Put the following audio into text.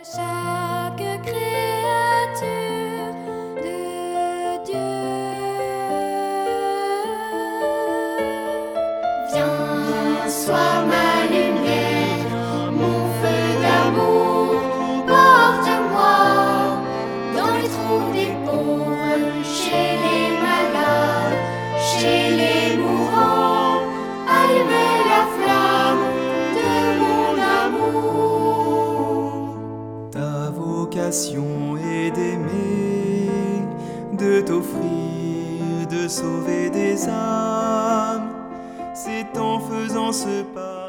chaque créature de Dieu. Viens, sois ma lumière, mon feu d'amour, porte-moi dans les trous des pauvres, chez les malades, chez les mourants, allumer la flamme de mon amour. Ta vocation est d'aimer, de t'offrir, de sauver des âmes. C'est en faisant ce pas